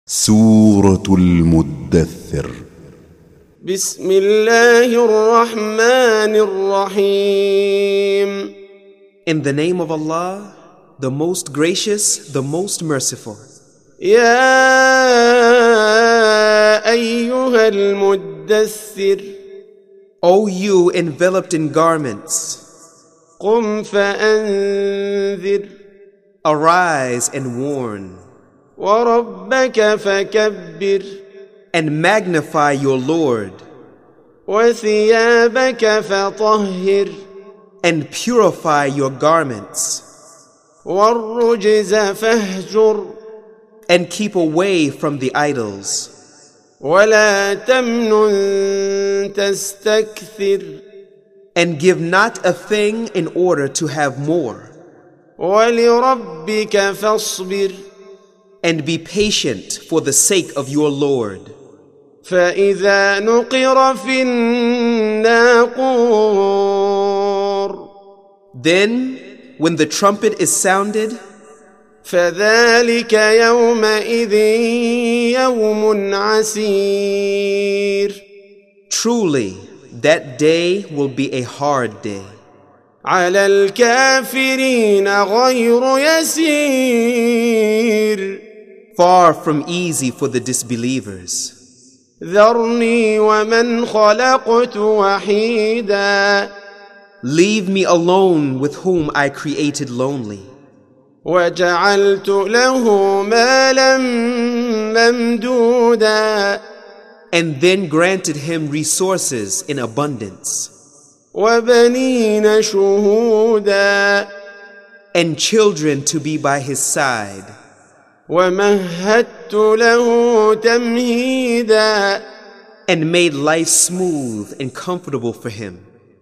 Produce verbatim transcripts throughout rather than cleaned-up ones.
سورة المدثر. بسم الله الرحمن الرحيم. In the name of Allah, the most gracious, the most merciful. يا أيها المدثر. O you enveloped in garments, قم فأنذر. arise and warn, وربك فكبر. and magnify your Lord, وثيابك فطهر. and purify your garments, والرجز فاهجر. and keep away from the idols, ولا تمنن تستكثر. and give not a thing in order to have more, ولربك فاصبر. and be patient for the sake of your Lord. فإذا نقر في الناقور. Then, when the trumpet is sounded, فذلك يومئذ يوم عسير. truly, that day will be a hard day. على الكافرين غير يسير. Far from easy for the disbelievers. ذرني ومن خلقت وحيدا. Leave me alone with whom I created lonely, وجعلت له مالا ممدودا. and then granted him resources in abundance, وبنين شهودا. and children to be by his side, ومهدت له تمهيدا. and made life smooth and comfortable for him.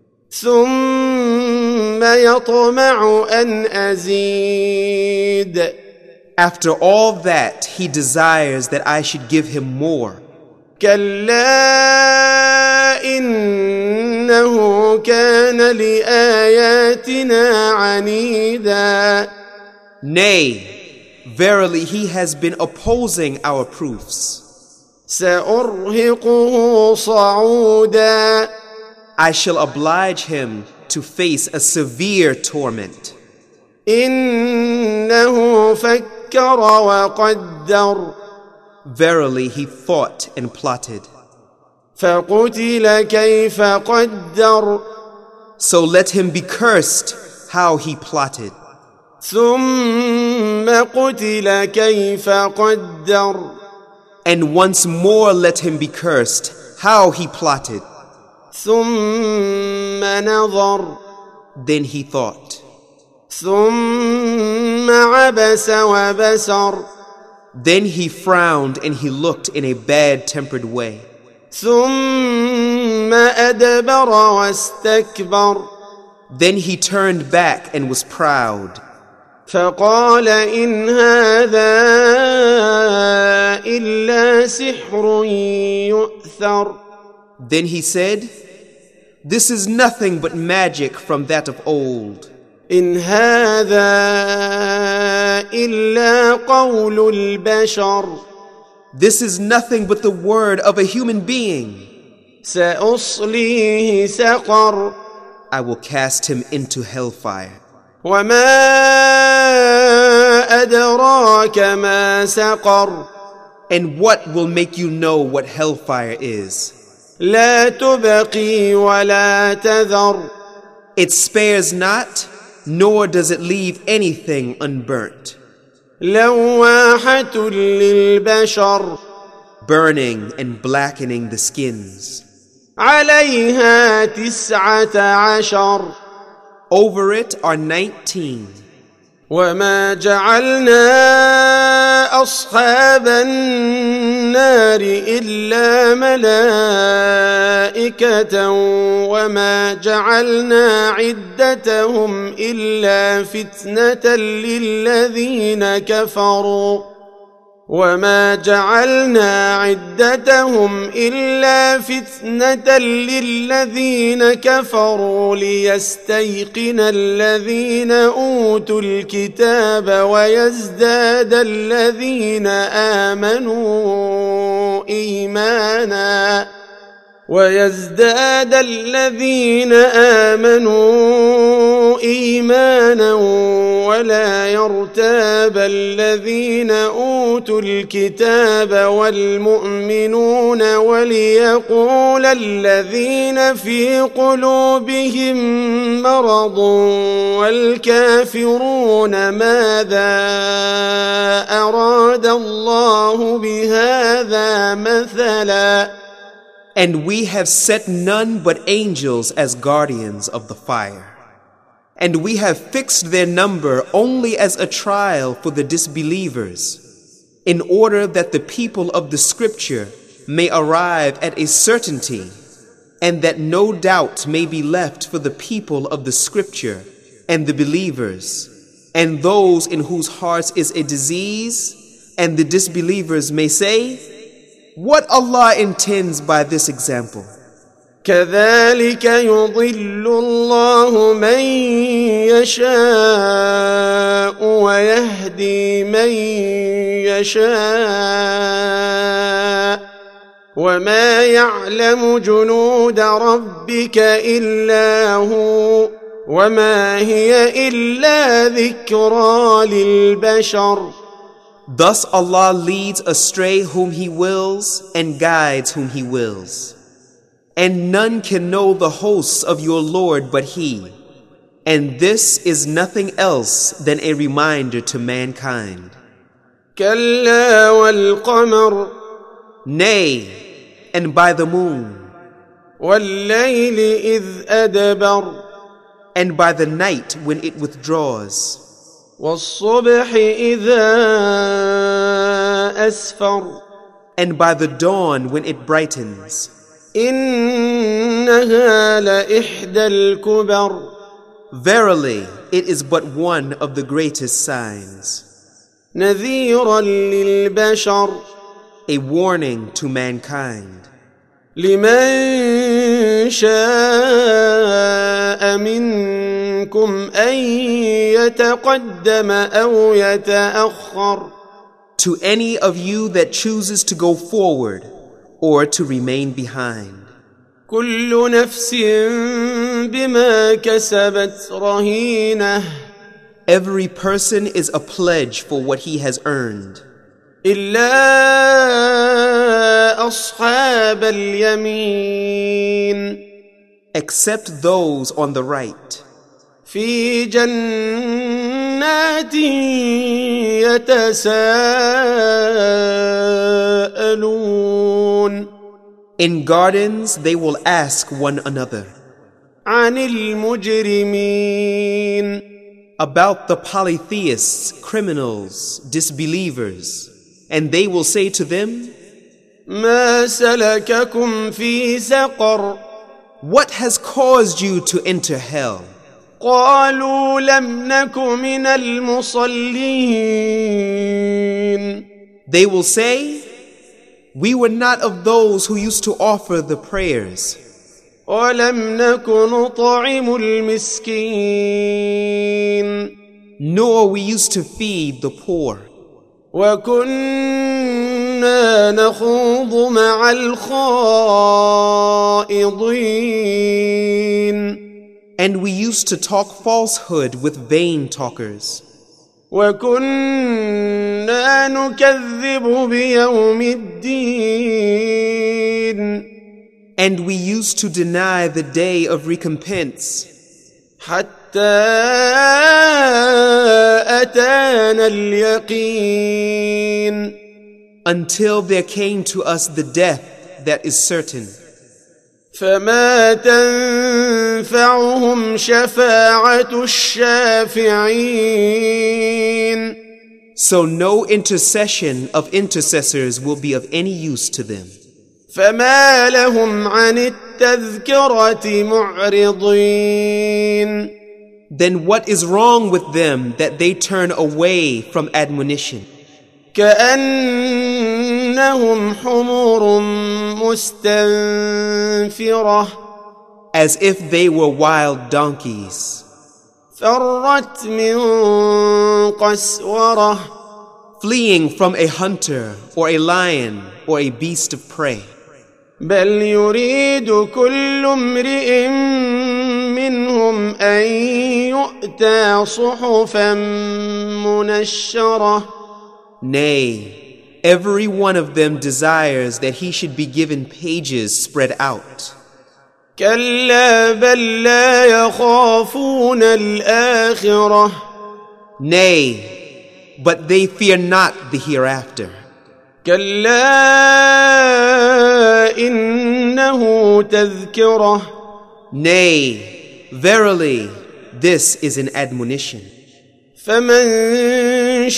ثم يطمع أن أزيد. After all that, he desires that I should give him more. كلا إنه كان لآياتنا عنيدا. Nay, verily he has been opposing our proofs. سأرهقه صعودا. I shall oblige him to face a severe torment. إنه فكر وقدر. Verily he thought and plotted. فقتل كيف قدر. So let him be cursed how he plotted. ثم قتل كيف قدر. And once more let him be cursed how he plotted. ثم نظر. Then he thought. ثم عبس وبسر. Then he frowned and he looked in a bad-tempered way. ثم أدبر واستكبر. Then he turned back and was proud. فقال إن هذا إلا سحر يؤثر. Then he said, this is nothing but magic from that of old. إن هذا إلا قول البشر. This is nothing but the word of a human being. سأصليه سقر. I will cast him into hellfire. وما أدراك ما سقر. And what will make you know what hellfire is? لا تبقي ولا تذر. It spares not, nor does it leave anything unburnt. لواحة للبشر. Burning and blackening the skins. عليها تسعة عشر. Over it are nineteen. وما جعلنا أصحاب النار إلا ملائكة وما جعلنا عدتهم إلا فتنة للذين كفروا وما جعلنا عدتهم إلا فتنة للذين كفروا ليستيقن الذين أوتوا الكتاب ويزداد الذين آمنوا إيمانا ويزداد الذين آمنوا إيمانا ولا يرتاب الذين أوتوا الكتاب والمؤمنون وليقول الذين في قلوبهم مرض والكافرون ماذا أراد الله بهذا مثلا. And we have set none but angels as guardians of the fire. And we have fixed their number only as a trial for the disbelievers, in order that the people of the scripture may arrive at a certainty, and that no doubt may be left for the people of the scripture and the believers, and those in whose hearts is a disease, and the disbelievers may say, what Allah intends by this example. كذلك يضل الله من يشاء ويهدي من يشاء وما يعلم جنود ربك إلا هو وما هي إلا ذكرى للبشر. Thus Allah leads astray whom He wills and guides whom He wills. And none can know the hosts of your Lord but He. And this is nothing else than a reminder to mankind. كلا والقمر. Nay, and by the moon. والليل إذ أدبر. And by the night when it withdraws. والصبح إذا أسفر. And by the dawn when it brightens. إنها لإحدى الكبر. Verily, it is but one of the greatest signs. نذيرا للبشر. A warning to mankind. لمن شاء منكم أن يتقدم أو يتأخر. To any of you that chooses to go forward or to remain behind. كل نفس بما كسبت رهينة. Every person is a pledge for what he has earned. إلا أصحاب اليمين. Except those on the right. في جنات يتساءلون. In gardens they will ask one another. عن المجرمين. About the polytheists, criminals, disbelievers. And they will say to them, ما سلككم في سقر. What has caused you to enter hell? قالوا لم نك من المصلين. They will say, we were not of those who used to offer the prayers. ولم نك نطعم المسكين. Nor we used to feed the poor. وكنا نخوض مع الخائضين. And we used to talk falsehood with vain talkers. وكنا نكذب بيوم الدين. And we used to deny the day of recompense. حتى أتانا اليقين. Until there came to us the death that is certain. فما تنفعهم شفاعة الشافعين. So no intercession of intercessors will be of any use to them. فما لهم عن التذكرة معرضين. Then what is wrong with them that they turn away from admonition? كأنهم حمر مستنفرة as if they were wild donkeys, فرت من قسورة fleeing from a hunter or a lion or a beast of prey. بل يريد كل امرئ منهم أن يؤتى صحفا منشرة. Nay, every one of them desires that he should be given pages spread out. كلا بل لا يخافون الآخرة. Nay, but they fear not the hereafter. كلا إنه تذكرة. Nay, verily, this is an admonition. فمن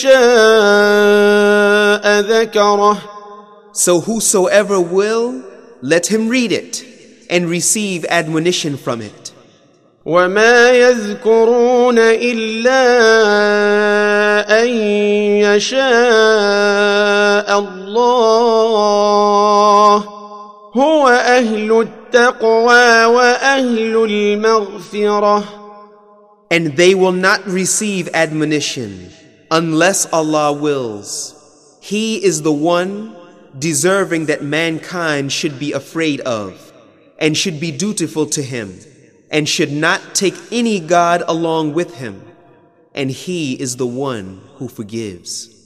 شاء ذكره. So whosoever will, let him read it and receive admonition from it. وما يذكرون إلا أن يشاء الله هو أهل التقوى وأهل المغفرة. And they will not receive admonition unless Allah wills. He is the one deserving that mankind should be afraid of and should be dutiful to him and should not take any God along with him. And he is the one who forgives.